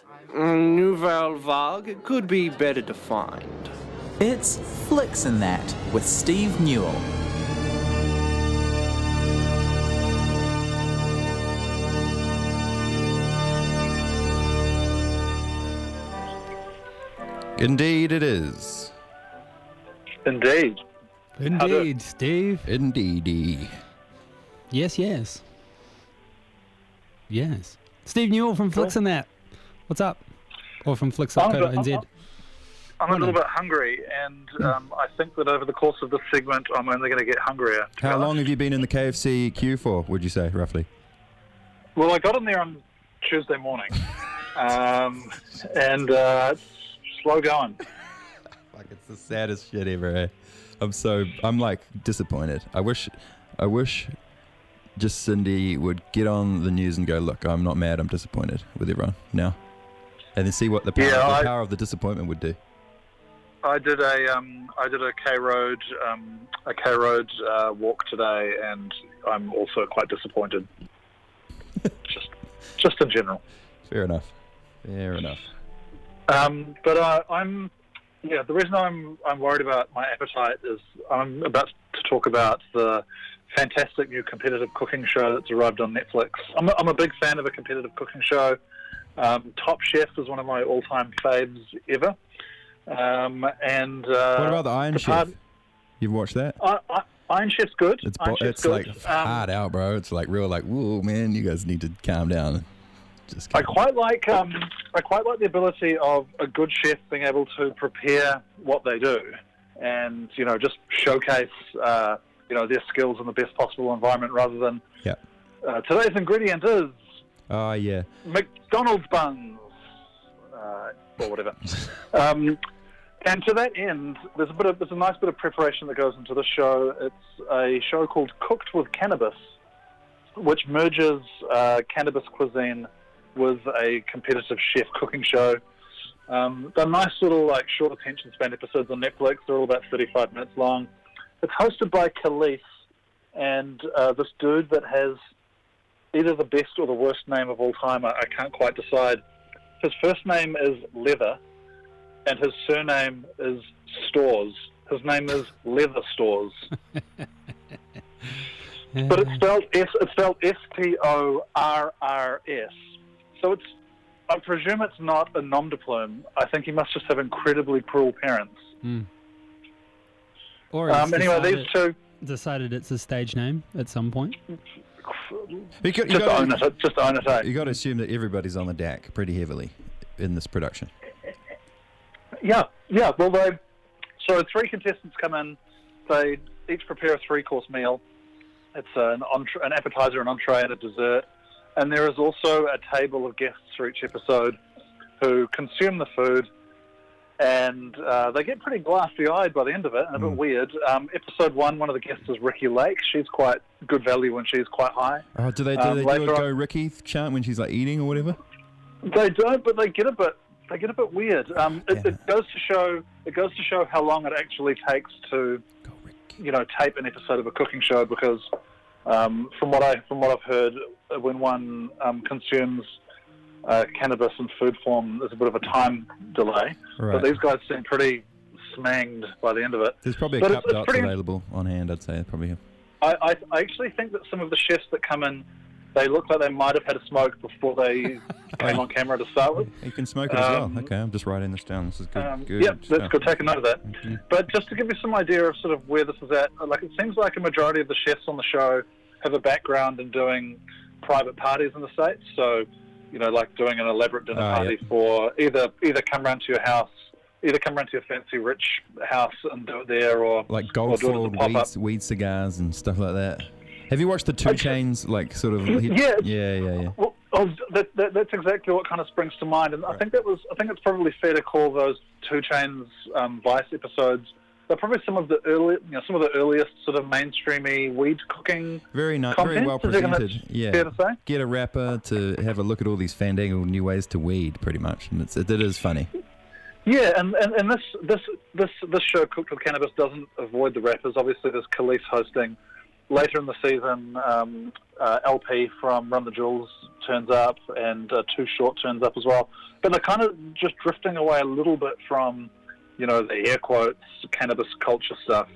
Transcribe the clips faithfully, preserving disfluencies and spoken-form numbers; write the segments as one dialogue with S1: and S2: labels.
S1: Mm, Nouvelle Vague, it could be better defined.
S2: It's Flicks and That with Steve Newell.
S3: Indeed it is.
S4: Indeed.
S5: Indeed, Steve.
S3: Indeedy.
S5: Yes, yes. Yes. Steve Newell from Flicks and That. What's up? Or from flicks dot co dot n z.
S4: I'm, I'm a little bit hungry, and um, I think that over the course of this segment, I'm only going to get hungrier.
S3: How long have you been in the K F C queue for, would you say, roughly?
S4: Well, I got in there on Tuesday morning, um, and uh, it's slow going.
S3: Like, it's the saddest shit ever, eh? I'm so, I'm like disappointed. I wish, I wish just Cindy would get on the news and go, look, I'm not mad, I'm disappointed with everyone now. And then see what the power,
S4: Yeah,
S3: the
S4: I-
S3: power of the disappointment would do.
S4: I did a um, I did a K Road um, a K Road uh, walk today, and I'm also quite disappointed. just just in general.
S3: Fair enough. Fair enough.
S4: Um, but uh, I'm yeah. The reason I'm I'm worried about my appetite is I'm about to talk about the fantastic new competitive cooking show that's arrived on Netflix. I'm a, I'm a big fan of a competitive cooking show. Um, Top Chef is one of my all-time faves ever. Um, and uh,
S3: What about the Iron
S4: the
S3: Chef?
S4: part-
S3: You've watched that?
S4: I, I, Iron Chef's good.
S3: It's
S4: Iron
S3: bo-
S4: Chef's
S3: it's
S4: good.
S3: like
S4: Um,
S3: hard out, bro. It's like real, like, whoa, man, you guys need to calm down. Just
S4: I quite like um, I quite like the ability of a good chef being able to prepare what they do, and you know just showcase uh, you know their skills in the best possible environment rather than
S3: yeah.
S4: uh, today's ingredient is
S3: Oh yeah.
S4: McDonald's buns uh, or whatever. um, and to that end, there's a bit of there's a nice bit of preparation that goes into the show. It's a show called Cooked with Cannabis, which merges uh, cannabis cuisine with a competitive chef cooking show. Um, they're nice little like short attention span episodes on Netflix. They're all about thirty-five minutes long. It's hosted by Khalees and uh, this dude that has either the best or the worst name of all time. I, I can't quite decide. His first name is Leather, and his surname is Stores. His name is Leather Stores. But it's spelled S. It's spelled S T O R R S. So it's. I presume it's not a nom de plume. I think he must just have incredibly cruel parents.
S5: Mm. Or
S4: Um,
S5: it's
S4: anyway,
S5: decided,
S4: these two
S5: decided it's a stage name at some point.
S3: You got, you
S4: just
S3: got
S4: own it. Just own it. Eh?
S3: You got to assume that everybody's on the D A C pretty heavily in this production.
S4: Yeah, yeah. Well, they so three contestants come in. They each prepare a three-course meal. It's an entre- an appetizer, an entree, and a dessert. And there is also a table of guests for each episode who consume the food, and uh, they get pretty glassy-eyed by the end of it, and a bit
S3: Mm.
S4: weird. Um, episode one, one of the guests is Ricky Lake. She's quite good value when she's quite high.
S3: Oh, do they do
S4: Um,
S3: they do
S4: later
S3: a
S4: on-
S3: Go Ricky chant when she's like eating or whatever?
S4: They don't, but they get a bit. They get a bit weird. Um, it,
S3: Yeah.
S4: it goes to show. It goes to show how long it actually takes to,
S3: Go Ricky.
S4: you know, tape an episode of a cooking show. Because um, from what I from what I've heard, when one um, consumes uh, cannabis in food form, there's a bit of a time delay.
S3: Right.
S4: But these guys seem pretty smanged by the end of it.
S3: There's probably a
S4: but
S3: cup
S4: it's- it's
S3: dots
S4: pretty-
S3: available on hand, I'd say. Probably.
S4: I, I, I actually think that some of the chefs that come in, they look like they might have had a smoke before they came on camera to start with.
S3: You can smoke it as well.
S4: Um,
S3: Okay, I'm just writing this down. This is good.
S4: Um,
S3: good
S4: yep, that's
S3: stuff.
S4: good. Take a note of that. But just to give you some idea of sort of where this is at, like it seems like a majority of the chefs on the show have a background in doing private parties in the States. So, you know, like doing an elaborate dinner
S3: Ah,
S4: party for either either come round to your house, either come round to your fancy rich house and do it there, or
S3: Like
S4: or do it as a
S3: gold-foiled
S4: pop-up.
S3: weed, weed cigars and stuff like that. Have you watched the Two
S4: Okay.
S3: Chains, like sort of?
S4: Yeah.
S3: yeah, yeah, yeah.
S4: Well, oh, that, that, that's exactly what kind of springs to mind, and I
S3: Right.
S4: think that was. I think it's probably fair to call those Two Chains um, Vice episodes. They're probably some of the early, you know, some of the earliest sort of mainstreamy weed cooking.
S3: Very nice, very
S4: content.
S3: well
S4: Is that gonna-
S3: presented. Yeah.
S4: Fair to say.
S3: Get a rapper to have a look at all these fandangled new ways to weed, pretty much, and it's it, it is funny.
S4: Yeah, and, and, and this this this this show, Cooked with Cannabis, doesn't avoid the rappers. Obviously, there's Khalees hosting. later in the season, um, uh, L P from Run the Jewels turns up, and uh, Too Short turns up as well. But they're kind of just drifting away a little bit from, you know, the air quotes, cannabis culture stuff.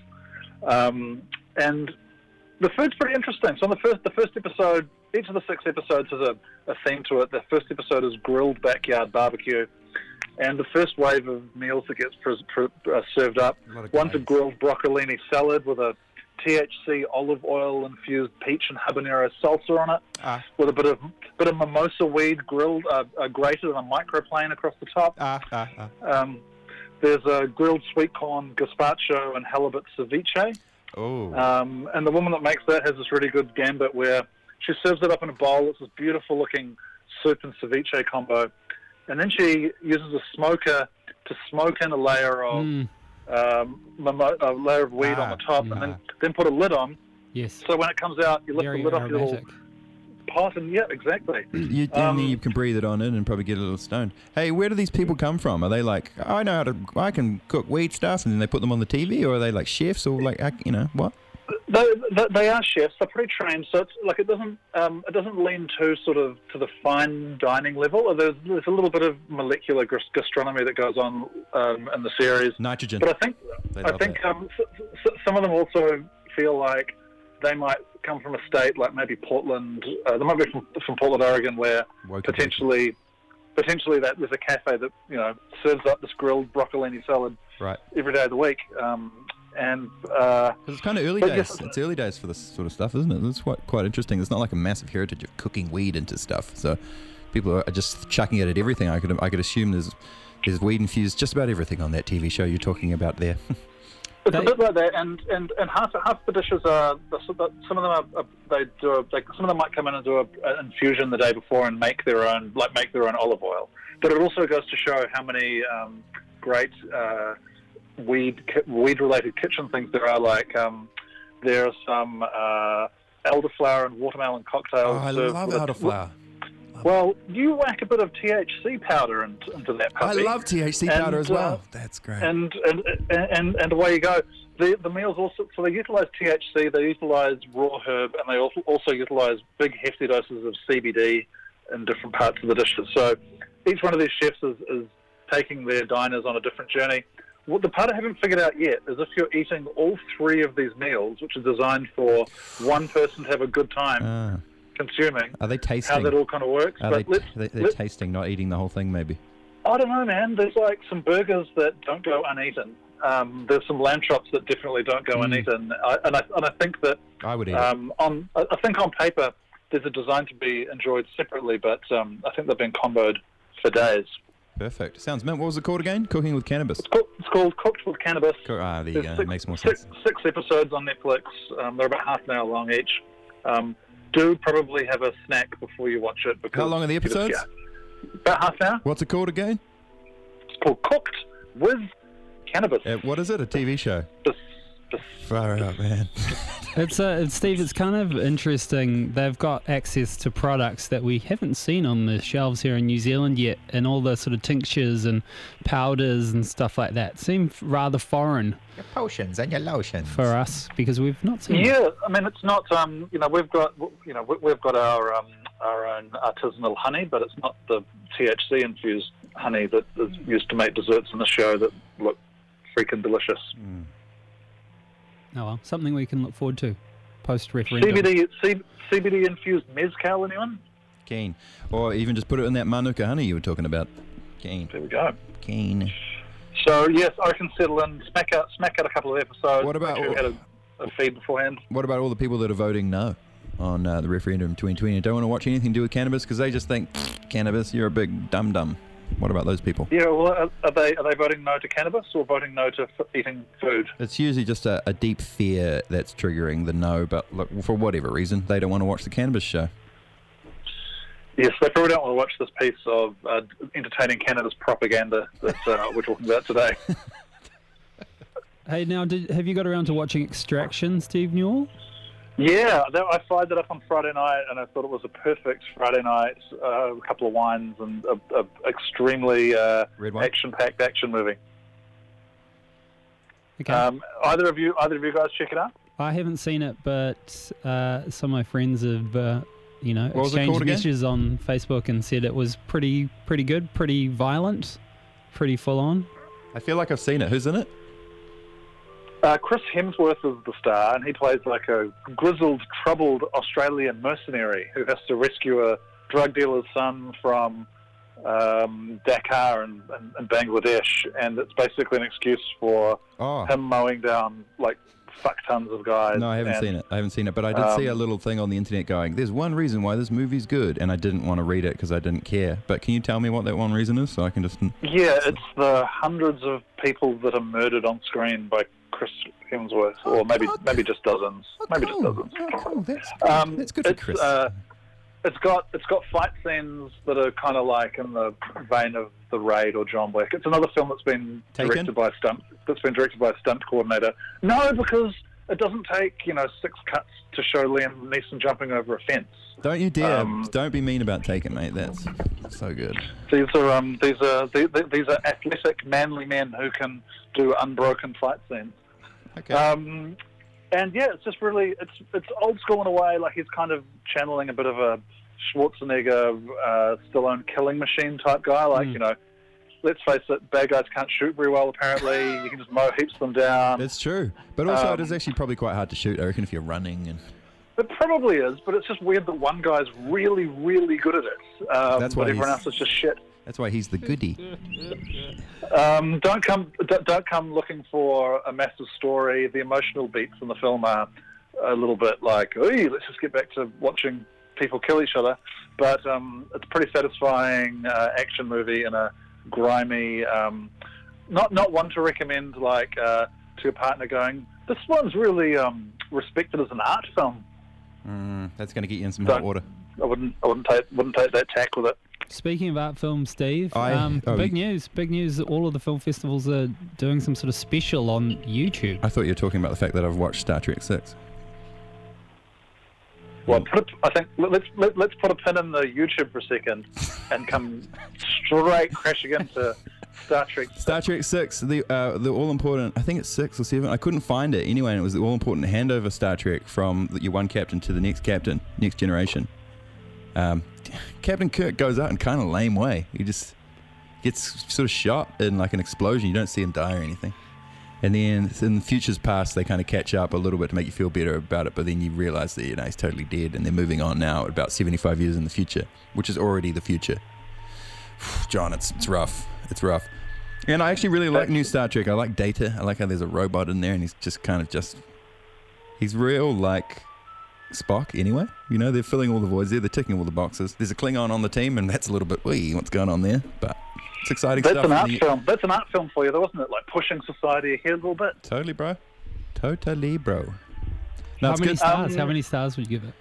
S4: Um, and the food's pretty interesting. So on the first, the first episode, each of the six episodes has a, a theme to it. The first episode is grilled backyard barbecue. And the first wave of meals that gets pres- pr- uh, served up, one's a grilled broccolini salad with a T H C olive oil infused peach and habanero salsa on it,
S3: Ah.
S4: with a bit of bit of mimosa weed grilled, uh, uh, grated on a microplane across the top.
S3: Ah, ah, ah.
S4: Um, there's a grilled sweet corn gazpacho and halibut ceviche.
S3: Oh.
S4: Um, and the woman that makes that has this really good gambit where she serves it up in a bowl. It's this beautiful looking soup and ceviche combo. And then she uses a smoker to smoke in a layer of
S5: Mm,
S4: um, mimo- a layer of weed
S3: Ah,
S4: on the top,
S5: mm.
S4: and then, then put a lid on.
S5: yes.
S4: So when it comes out, you lift
S5: Very
S4: the lid off your little
S5: aromatic.
S4: pot, and yeah, exactly.
S3: You, and
S4: Um,
S3: then you can breathe it on in and probably get a little stoned. Hey, where do these people come from? Are they like, I know how to, I can cook weed stuff, and then they put them on the T V, or are they like chefs, or like, ac- you know, what?
S4: They, they, they are chefs. They're pretty trained, so it's like it doesn't um, it doesn't lean too sort of to the fine dining level. There's there's a little bit of molecular gas- gastronomy that goes on um, in the series.
S3: Nitrogen.
S4: But I think
S3: They
S4: I
S3: love
S4: think
S3: that.
S4: um, s- s- some of them also feel like they might come from a state like maybe Portland. Uh, they might be from, from Portland, Oregon, where
S3: Woke
S4: potentially potentially that there's a cafe that you know serves up this grilled broccolini salad
S3: Right.
S4: every day of the week. Um, and uh,
S3: 'Cause it's kind of early
S4: But
S3: days.
S4: yes-
S3: It's early days for this sort of stuff, isn't it? It's quite quite interesting. It's not like a massive heritage of cooking weed into stuff. So people are just chucking it at everything. I could I could assume there's there's weed infused just about everything on that T V show you're talking about there.
S4: It's
S5: They-
S4: a bit like that, and, and, and half half the dishes are some of them are, are they do a, like some of them might come in and do a, an infusion the day before and make their own like make their own olive oil. But it also goes to show how many um, great uh, weed weed related kitchen things there are. Like um, there are some uh, elderflower and watermelon cocktails.
S3: Oh, I
S4: served
S3: love
S4: with-
S3: elderflower.
S4: Well, you whack a bit of T H C powder into, into that
S3: I
S4: puppy.
S3: love T H C
S4: And,
S3: powder as
S4: uh,
S3: well. That's great.
S4: and and, and and away you go. The the meals also so they utilise T H C, they utilise raw herb, and they also also utilise big hefty doses of C B D in different parts of the dishes. So each one of these chefs is, is taking their diners on a different journey. What the part I haven't figured out yet is if you're eating all three of these meals, which are designed for one person to have a good time
S3: Ah.
S4: consuming,
S3: Are they
S4: how
S3: tasting?
S4: that all kind of works.
S3: Are
S4: but
S3: they,
S4: let's,
S3: they, they're
S4: let's
S3: tasting, not eating the whole thing, maybe.
S4: I don't know, man. There's like some burgers that don't go uneaten. Um, there's some lamb chops that definitely don't go
S3: Mm.
S4: uneaten. I, and I and I think that
S3: I would eat it.
S4: um, on I I think on paper there's a design to be enjoyed separately, but um, I think they've been comboed for days.
S3: Perfect. Sounds mint. What was it called again? Cooking with Cannabis.
S4: It's called, it's called Cooked with Cannabis.
S3: Co- Ah, there you
S4: There's
S3: go.
S4: six,
S3: That makes more
S4: six,
S3: sense.
S4: six episodes on Netflix. Um, they're about half an hour long each. Um, do probably have a snack before you watch it. Because
S3: How long are the episodes?
S4: Yeah, about half an hour.
S3: What's it called again?
S4: It's called Cooked with Cannabis.
S3: Uh, what is it? A T V show?
S4: This- this-
S3: Far out, man.
S5: It's uh, it's- Steve. It's kind of interesting. They've got access to products that we haven't seen on the shelves here in New Zealand yet, and all the sort of tinctures and powders and stuff like that seem f- rather foreign
S6: Your potions and your lotions.
S5: for us because we've not seen. it.
S4: Yeah, I mean it's not. Um, you know, we've got you know we- we've got our um, our own artisanal honey, but it's not the T H C infused honey that is used to make desserts in the show that look freaking delicious.
S5: Oh well, something we can look forward to post referendum.
S4: C B D C, C B D infused mezcal, anyone?
S3: Keen. Or even just put it in that Manuka honey you were talking about. Keen.
S4: There we go.
S3: Keen.
S4: So yes, I can settle in, smack out, smack out a couple of episodes.
S3: What about-
S4: make sure you had a, a feed beforehand?
S3: What about all the people that are voting no on uh, the referendum twenty twenty and don't want to watch anything to do with cannabis because they just think, cannabis, you're a big dum-dum. What about those people?
S4: Yeah, well, are, are they are they voting no to cannabis or voting no to f- eating food?
S3: It's usually just a, a deep fear that's triggering the no, but look, for whatever reason, they don't want to watch the cannabis show.
S4: Yes, they probably don't want to watch this piece of uh, entertaining cannabis propaganda that uh, we're talking about today.
S5: Hey, now, did, have you got around to watching Extraction, Steve Newell?
S4: Yeah, that, I fired that up on Friday night, and I thought it was a perfect Friday night. Uh, a couple of wines and a, a extremely uh,
S3: Red wine?
S4: action-packed action movie.
S5: Okay.
S4: Um, either of you, either of you guys, check it out.
S5: I haven't seen it, but uh, some of my friends have, uh, you know,
S3: What was it
S5: exchanged
S3: called again?
S5: messages on Facebook and said it was pretty, pretty good, pretty violent, pretty full on.
S3: I feel like I've seen it. Who's in it?
S4: Uh, Chris Hemsworth is the star, and he plays like a grizzled, troubled Australian mercenary who has to rescue a drug dealer's son from um, Dakar and, and, and Bangladesh, and it's basically an excuse for
S3: Oh,
S4: him mowing down like fuck tons of guys.
S3: no, I haven't
S4: and,
S3: seen it. I haven't seen it, but I did see a
S4: um,
S3: little thing on the internet going, there's one reason why this movie's good, and I didn't want to read it because I didn't care. But can you tell me what that one reason is so I can just...
S4: Yeah, it's the hundreds of people that are murdered on screen by Chris Hemsworth, or maybe
S3: Oh,
S4: maybe just dozens, maybe just
S3: cool.
S4: dozens.
S3: Oh, cool. That's,
S4: Um,
S3: that's good for
S4: it's,
S3: Chris.
S4: Uh, it's got it's got fight scenes that are kind of like in the vein of The Raid or John Wick. It's another film that's been
S3: Taken?
S4: directed by a stunt that's been directed by a stunt coordinator. No, because it doesn't take you know six cuts to show Liam Neeson jumping over a fence.
S3: Don't you dare.
S4: um,
S3: Don't be mean about Taken, mate. That's so good.
S4: These are um these are these, these are athletic, manly men who can do unbroken fight scenes.
S3: Okay.
S4: Um, and yeah, it's just really it's it's old school in a way. Like he's kind of channeling a bit of a Schwarzenegger, uh, Stallone killing machine type guy. Like
S5: Mm.
S4: you know, let's face it, bad guys can't shoot very well. Apparently, you can just mow heaps of them down.
S3: It's true. But also,
S4: um,
S3: it is actually probably quite hard to shoot, I reckon, if you're running. And
S4: It probably is, but it's just weird that one guy's really, really good at it. Um,
S3: That's why
S4: but everyone
S3: he's-
S4: else is just shit.
S3: that's why he's the goodie.
S4: Um, don't come, don't don't come looking for a massive story. The emotional beats in the film are a little bit like, "Hey, let's just get back to watching people kill each other." But um, it's a pretty satisfying uh, action movie in a grimy, um, not not one to recommend like uh, to your partner. Going, this one's really um, respected as an art film.
S3: Mm, that's going to get you in some
S4: Don't-
S3: hot water.
S4: I wouldn't, I wouldn't take, wouldn't take that tack with it.
S5: Speaking of art films, Steve,
S3: I-
S5: um,
S3: oh,
S5: big
S3: you-
S5: news, big news. All of the film festivals are doing some sort of special on YouTube.
S3: I thought you were talking about the fact that I've watched Star Trek six.
S4: Well, put a, I think let's let, let's put a pin in the YouTube for a second and come straight crashing into Star Trek.
S3: Star Trek six, the uh, the all important, I think it's six or seven. I couldn't find it anyway, and it was the all important handover Star Trek from the, your one captain to the next captain, next generation. Um, Captain Kirk goes out in kind of a lame way. He just gets sort of shot in like an explosion. You don't see him die or anything. And then in the futures past, they kind of catch up a little bit to make you feel better about it. But then you realize that you know he's totally dead, and they're moving on now at about seventy-five years in the future, which is already the future. John, it's it's rough. It's rough. And I actually really like new Star Trek. I like Data. I like how there's a robot in there, and he's just kind of just he's real like Spock anyway. You know, they're filling all the voids there. They're ticking all the boxes. There's a Klingon on the team, and that's a little bit, wee, what's going on there? But it's exciting
S4: That's
S3: stuff.
S4: an art
S3: The-
S4: film. That's an art film for you, though, wasn't it? Like pushing society ahead a little bit.
S3: Totally, bro. Totally, bro. No,
S5: How
S3: it's
S5: many
S3: good.
S5: stars?
S4: Um,
S5: How many stars would you give it?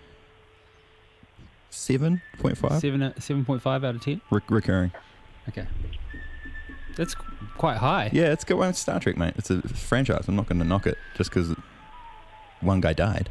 S3: seven point five.
S5: Seven, uh, seven point five out of ten.
S3: Re- recurring.
S5: Okay, that's qu- quite high.
S3: Yeah, it's good. Well, it's Star Trek, mate. It's a franchise. I'm not going to knock it just because one guy died.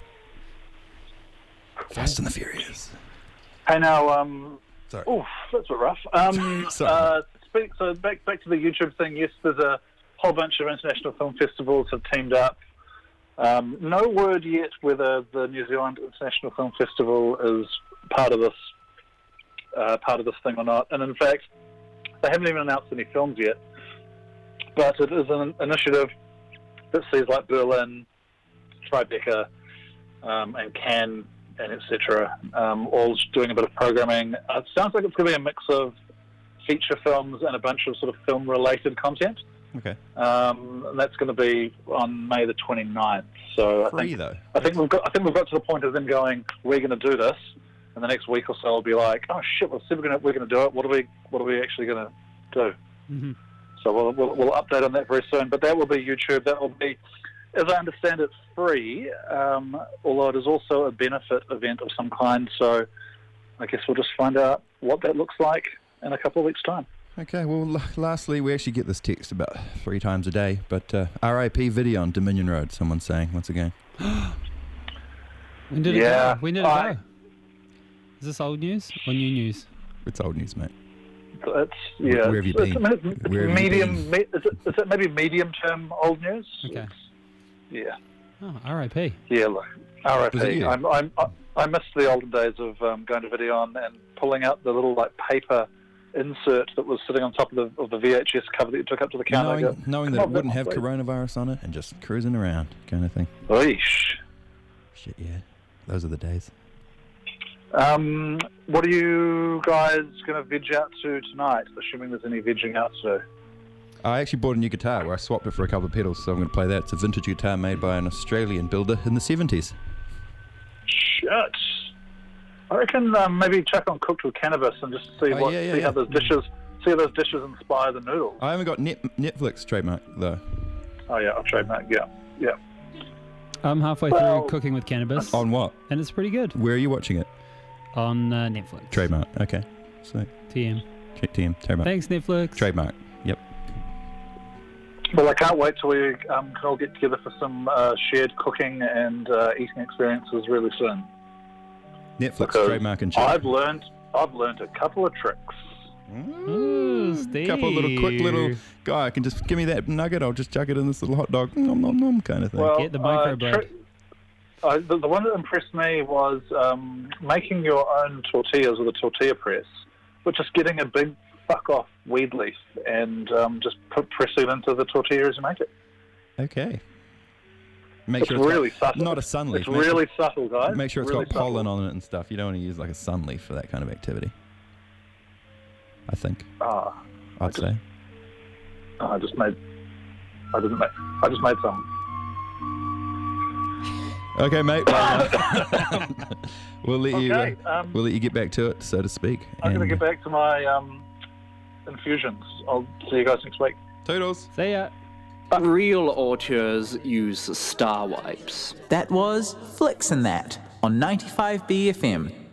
S3: Fast and the Furious.
S4: Hey, now, um,
S3: Sorry.
S4: oof, that's a bit rough. Um,
S3: Sorry.
S4: uh, speak, so back back to the YouTube thing. Yes, there's a whole bunch of international film festivals have teamed up. Um, no word yet whether the New Zealand International Film Festival is part of this uh, part of this thing or not. And in fact, they haven't even announced any films yet. But it is an initiative that sees like Berlin, Tribeca, um, and Cannes, and et cetera, um, all doing a bit of programming. Uh, it sounds like it's going to be a mix of feature films and a bunch of sort of film-related content.
S3: Okay.
S4: Um, and that's going to be on May the twenty-ninth. So I
S3: Free,
S4: think
S3: though.
S4: I think we've got I think we've got to the point of them going, we're going to do this, and the next week or so will be like, oh shit, well, we're going to we're going to do it. What are we what are we actually going to do?
S5: hmm
S4: So we'll, we'll we'll update on that very soon. But that will be YouTube. That will be, as I understand it, free. Um, although it is also a benefit event of some kind. So I guess we'll just find out what that looks like in a couple of weeks' time.
S3: Okay, well, l- lastly, we actually get this text about three times a day, but uh, R I P video on Dominion Road, someone's saying, once again.
S5: When did
S4: Yeah,
S5: it go? When did it
S4: I-
S5: go? Is this old news or new news?
S3: It's old news, mate.
S4: So it's yeah.
S3: Where have you
S4: it's, it's-
S3: been?
S4: I mean, it's
S3: Where have you
S4: medium.
S3: been?
S4: Me, is, it, is it maybe medium term old news?
S5: Okay.
S4: Yeah.
S5: Oh, R I P.
S4: Yeah, look, R I
S3: Was it
S4: P.
S3: you?
S4: I'm, I'm, I I miss the olden days of um, going to Videon and pulling out the little like paper insert that was sitting on top of the of the V H S cover that you took up to the counter.
S3: Knowing,
S4: Go,
S3: knowing
S4: "Come
S3: that it
S4: on,
S3: wouldn't have
S4: please."
S3: coronavirus on it and just cruising around kind of thing.
S4: Eesh.
S3: Shit, yeah. Those are the days.
S4: Um, what are you guys going to veg out to tonight, assuming there's any vegging out to do?
S3: I actually bought a new guitar where I swapped it for a couple of pedals, so I'm going to play that. It's a vintage guitar made by an Australian builder in the seventies.
S4: Shit. I reckon um, maybe check on Cooked with Cannabis and just see
S3: Oh,
S4: what
S3: yeah, yeah,
S4: see
S3: yeah.
S4: how those dishes see how those dishes inspire the noodles.
S3: I haven't got net, Netflix trademark, though.
S4: Oh yeah, I'll trademark. Yeah, yeah.
S5: I'm halfway
S4: Well-
S5: through Cooking with Cannabis,
S3: On what?
S5: and it's pretty good
S3: Where are you watching it?
S5: on uh, Netflix.
S3: Trademark. Okay. So,
S5: T M.
S3: check T M. Trademark.
S5: Thanks, Netflix.
S3: Trademark. Yep.
S4: Well, I can't wait till we um, can all get together for some uh, shared cooking and uh, eating experiences really soon.
S3: Netflix,
S4: Because
S3: trademark and check.
S4: I've learned I've learned a couple of tricks.
S5: Ooh, Steve.
S3: Couple of little quick little guy can just give me that nugget. I'll just chuck it in this little hot dog, nom nom nom kind of thing.
S4: Well,
S5: Get the
S4: uh,
S5: microblade.
S4: tri- uh, the, the one that impressed me was um, making your own tortillas with a tortilla press, but just getting a big fuck off weed leaf and um, just put, pressing it into the tortilla as you make it.
S3: Okay. Make
S4: It's
S3: sure it's
S4: really
S3: got,
S4: subtle.
S3: not a sun leaf.
S4: It's
S3: Make
S4: really
S3: sure,
S4: subtle, guys.
S3: make sure it's
S4: really
S3: got pollen
S4: subtle.
S3: on it and stuff. You don't want to use like a sun leaf for that kind of activity. I think.
S4: Ah,
S3: I'd say.
S4: I just made. I didn't make. I just made some.
S3: Okay, mate. Well, uh, we'll let you.
S4: Okay,
S3: Uh,
S4: um,
S3: we'll let you get back to it, so to speak.
S4: I'm going to
S3: And-
S4: get back to my um, infusions. I'll see you guys next week.
S3: Toodles.
S5: See ya.
S1: Real auteurs use star wipes.
S2: That was Flicks and That on ninety-five B F M.